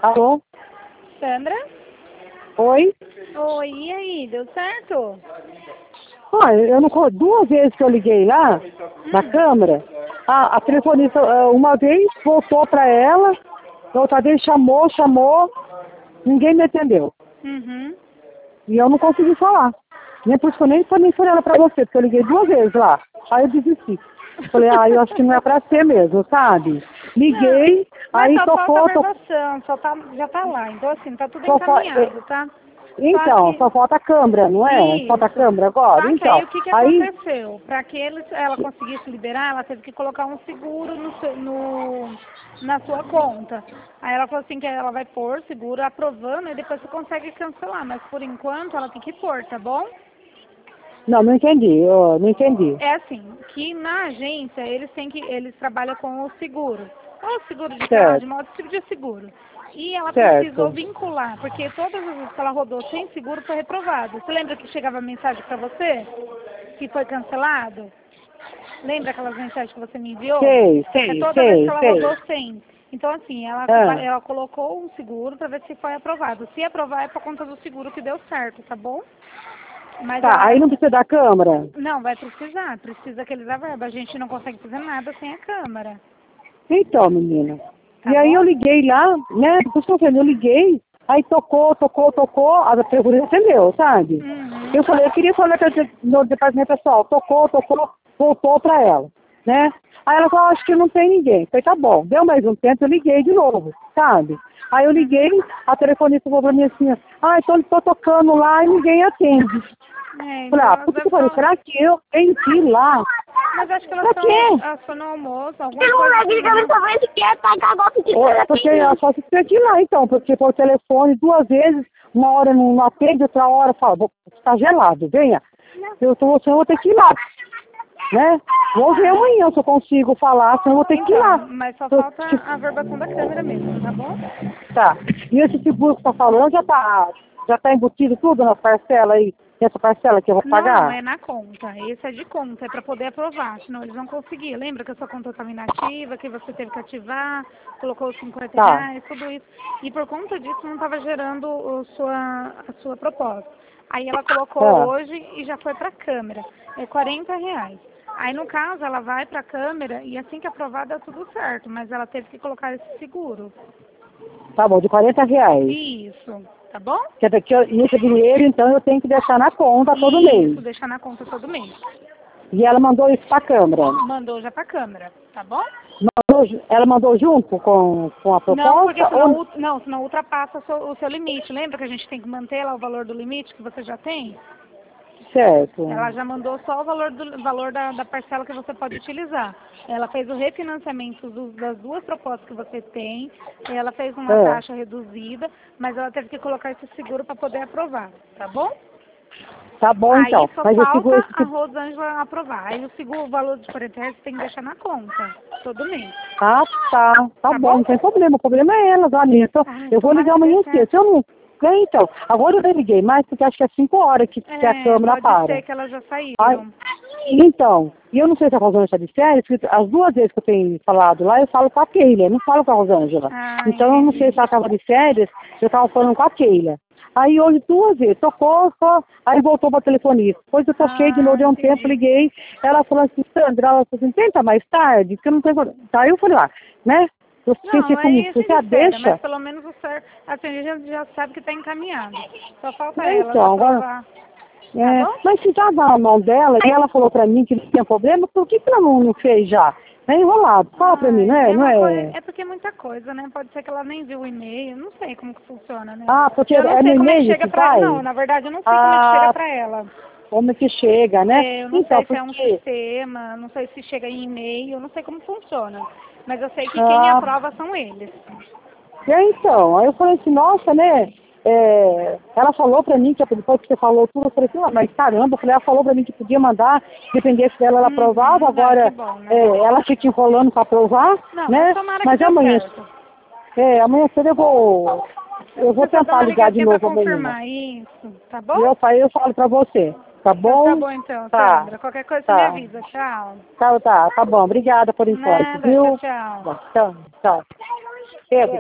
Alô? Sandra? Oi? Oi, e aí, deu certo? Eu não duas vezes que eu liguei lá na câmara, a telefonista uma vez voltou para ela, outra vez chamou, ninguém me atendeu. Uhum. E eu não consegui falar. Nem por isso que eu nem falei ela para você, porque eu liguei duas vezes lá. Aí eu desisti. Falei, eu acho que não é para ser mesmo, sabe? Liguei, Mas aí só falta a tocou, verbação, já tá lá. Então, assim, tá tudo só encaminhado, tá? Só então, que, só falta a câmera, não é? Falta a isso. câmera agora? Só que Então, aí o que aí, aconteceu? Para que ela conseguisse liberar, ela teve que colocar um seguro na sua conta. Aí ela falou assim que ela vai pôr seguro aprovando e depois você consegue cancelar. Mas por enquanto ela tem que pôr, tá bom? não entendi, eu não entendi. É assim, que na agência eles trabalham com o seguro. Ou seguro de carro, de Certo, moto, tipo de seguro. E ela precisou certo. vincular, porque todas as vezes que ela rodou sem seguro foi reprovado. Você lembra que chegava mensagem para você? Que foi cancelado? Lembra aquelas mensagens que você me enviou? Sei, É sei, toda vez que sei, ela sei. rodou sem. Então, assim, Ah, ela colocou um seguro para ver se foi aprovado. Se aprovar, é por conta do seguro que deu certo, tá bom? Mas tá, aí ela não precisa da câmera? não, vai precisar. Precisa que eles verba. A gente não consegue fazer nada sem a câmera. Então, menina. Tá E aí eu bom? liguei lá, né? Por isso que eu falei, eu liguei, aí tocou, a segurança atendeu, sabe? Uhum. Eu queria falar no departamento pessoal, tocou, voltou pra ela, né? Aí ela falou, acho que não tem ninguém. Eu falei, tá bom. Deu mais um tempo, eu liguei de novo, sabe? Aí eu liguei, Uhum. a telefonista falou pra mim assim, então tô tocando lá e ninguém atende. É, Falei, então elas por que devem eu falei, estar. será que eu tenho que ir lá? Mas acho que Pra quê? elas estão no almoço, alguma Tem um coisa moleque assim, ligando né? pra mim que quer pagar golpe de Porque eu só se tem que ir lá então, porque por telefone duas vezes, uma hora não atende, outra hora fala, está gelado, venha. Eu vou ter que ir lá, né? Vou ver amanhã se eu consigo falar, senão eu vou ter que ir Então, lá. mas só Eu- falta a verbação da câmera mesmo, tá bom? Tá. E esse seguro que tá falando já tá embutido tudo na parcela aí, nessa parcela que eu vou Não, pagar? é na conta. Esse é de conta, é para poder aprovar, senão eles vão conseguir. Lembra que a sua conta estava inativa, que você teve que ativar, colocou os 50 Tá. reais, tudo isso. E por conta disso não estava gerando a sua proposta. Aí ela colocou Ah, hoje e já foi para a câmera. É 40 reais. Aí no caso ela vai para a câmera e assim que aprovar dá tudo certo, mas ela teve que colocar esse seguro. tá bom, de R$ 40. Isso, tá bom? Quer dizer que e esse dinheiro, então, eu tenho que deixar na conta todo mês. Isso, deixar na conta todo mês. E ela mandou isso pra câmara. Mandou já para a câmera, tá bom? Ela mandou junto com a Não, porque proposta? Ou... senão ultrapassa o seu limite. Lembra que a gente tem que manter lá o valor do limite que você já tem? Certo. Ela já mandou só o valor da parcela que você pode utilizar. Ela fez o refinanciamento das duas propostas que você tem. Ela fez uma É. taxa reduzida, mas ela teve que colocar esse seguro para poder aprovar, tá bom? Tá bom, Aí então. só Mas falta a Rosângela aprovar. Aí o seguro, o valor de 40 reais você tem que deixar na conta, todo mês. Tá Tá bom, bom? não tem problema. O problema é elas, olha. Então, Ai, eu vou tomara ligar que dê amanhã cedo. Se certo. eu não... Então, agora eu nem liguei mais, porque acho que é 5 horas que a É, câmera pode para. ser que elas já Ai, saíram. então, e eu não sei se a Rosângela está de férias, porque as duas vezes que eu tenho falado lá, eu falo com a Keila, eu não falo com a Rosângela. Ah, Então, eu não sei entendi. se ela estava de férias, eu estava falando com a Keila. Aí hoje duas vezes, tocou, aí voltou para a telefonista. Depois eu toquei de novo, Ah, deu um tempo, entendi. liguei, ela falou assim, Sandra, ela falou assim, tenta mais tarde, porque eu não tenho... Tá, aí eu falei lá, né? Eu pensei Não, comigo, aí a você gente já espera, mas deixa? pelo menos o certo, assim, a gente já sabe que está encaminhado. Só falta elas Então, agora... aprovar, tá bom? Mas se já dá na mão dela, e ela falou pra mim que não tinha problema, por que ela não fez já? É enrolado. Fala pra mim, não Ai, é? é Não uma coisa, é? é porque é muita coisa, né? Pode ser que ela nem viu o e-mail, não sei como que funciona, né? Ah, porque Eu não é no sei como é que e-mail chega que pra, vai? não, na verdade eu não sei como é que chega Ah, pra ela. como é que chega, né? É, eu não Então, sei se é um porque... sistema, não sei se chega em e-mail, eu não sei como funciona. Mas eu sei que quem Ah, aprova são eles. então, aí eu falei assim, nossa, né? Ela falou pra mim, que depois que você falou tudo, eu falei assim, mas caramba, eu falei, ela falou pra mim que podia mandar, dependesse dela, ela aprovava, Que agora bom, né? ela fica enrolando pra aprovar, Não, mas né? tomara que Mas dê amanhã, certo. amanhã cedo eu vou Você só dá tentar uma ligar de ligadinha pra novo amanhã. confirmar isso, tá bom? E eu falo pra você, tá Então tá bom? bom então, Tá, Sandra. Qualquer coisa você me tá, avisa. Tchau. tá bom. Obrigada por enquanto, Nada, tchau, viu? tchau. Tchau, tchau. Pedro.